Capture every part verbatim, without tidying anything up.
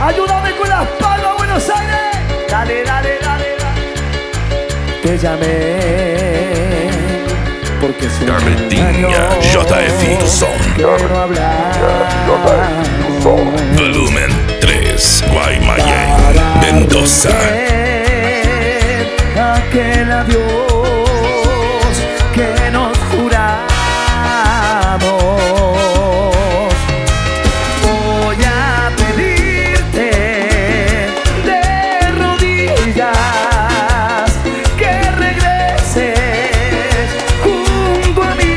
Ayúdame con las palmas, Buenos Aires. Dale, dale, dale, dale. Te llamé porque soy Carretinha J F Tucson. Quiero hablar. Volumen tres, Guaymallén, Mendoza. Aquel adiós que nos juramos. Voy a pedirte de rodillas que regreses junto a mí.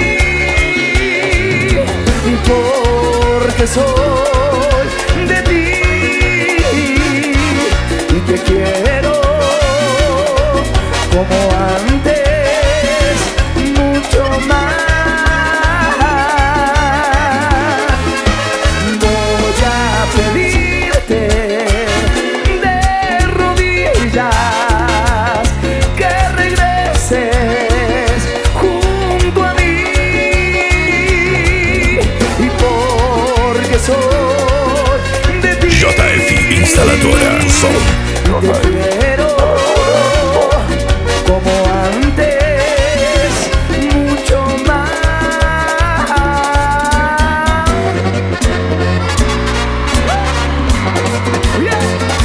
Y porque soy de ti y te quiero como antes, mucho más. Voy a pedirte de rodillas que regreses junto a mí. Y porque soy de ti, J F Instaladora Tucson. te quiero como antes, mucho más. Yeah.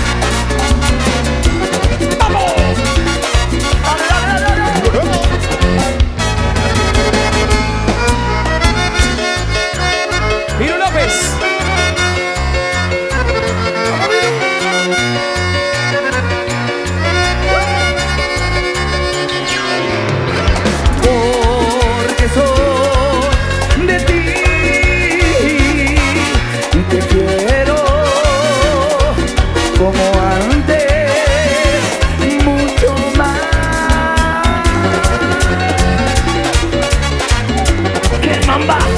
¡Vamos! ¡Dale, dale, dale, dale! Miro López. Porque soy de ti y te quiero como antes, mucho más. ¡Qué mamba!